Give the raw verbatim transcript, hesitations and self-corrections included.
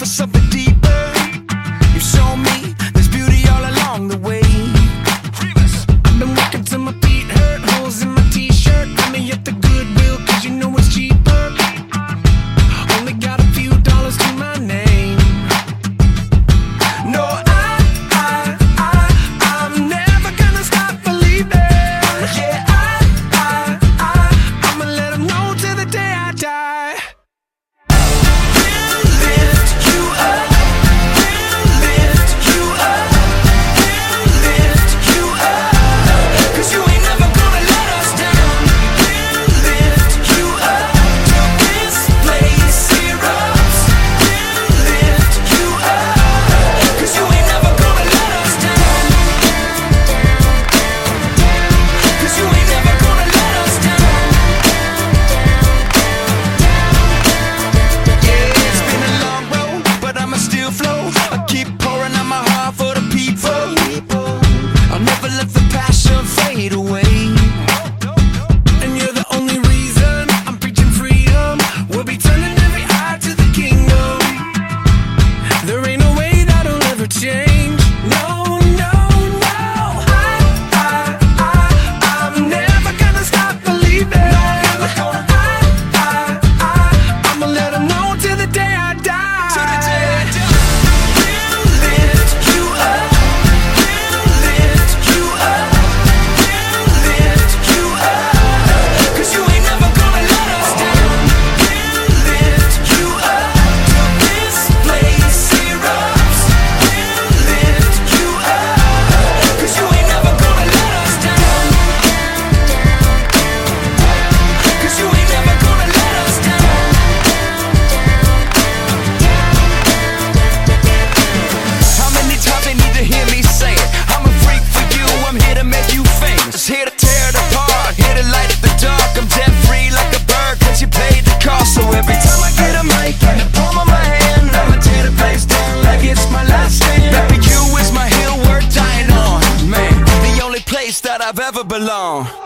for something deeper. You show me there's beauty all along the way. I've been working till my feet hurt, holes in my t-shirt. Let me at the Goodwill, cause you know it's cheaper. Only got a few dollars to my name. No, I, I, I, I'm never gonna stop believing. Yeah, I, I, I, I'ma let them know till the day I die. We'll lift you up, we'll lift you up, we'll lift you up, cause you ain't never gonna let us down. We'll lift you up till this place erupts. We'll lift you up, cause you ain't never gonna let us down. Cause you ain't never gonna let us down. Yeah, it's been a long road, but I'ma still flow. I keep pouring out my heart for the people. I'll never let the passion fade away. And you're the only reason I'm preaching freedom. We'll be turning every eye to the kingdom. There ain't no way that'll ever change. No, no, no. I, I, I, I'm never gonna stop believing. I, I, I, I'ma let them know till the day I die. Till the day I die. We'll lift you up, we'll lift you up, we'll lift you up, cause you ain't never gonna let us down. We'll lift you up till this place erupts. We'll lift you up, cause you ain't never gonna let us down. Cause you ain't never gonna let us down. How many times they need to hear me say it? I'm a freak for you, I'm here to make you famous. Here to tear it apart, here to light up the dark. I'm debt free like a bird, cause you paid the cost. So every time I get a mic in the palm of my hand, I'ma tear the place down like it's my last stand. Baby, you is my hill worth dying on, man, the only place that I've ever belonged.